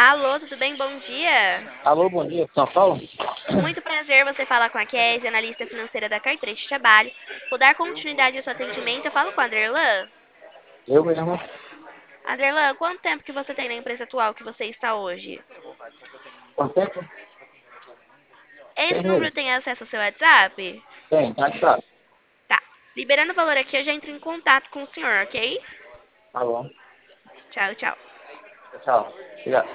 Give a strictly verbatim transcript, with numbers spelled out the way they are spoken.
Alô, tudo bem? Bom dia. Alô, bom dia, São Paulo? Muito prazer você falar com a Kézia, analista financeira da carteira de trabalho. Vou dar continuidade ao seu atendimento. Eu falo com a Aderlan. Eu mesmo. Aderlan, quanto tempo que você tem na empresa atual que você está hoje? Quanto tempo? Esse Seis número meses. tem acesso ao seu WhatsApp? Tem, tá claro. Tá. Liberando o valor aqui, eu já entro em contato com o senhor, ok? Tá bom. Tchau, tchau. Tchau. Obrigado.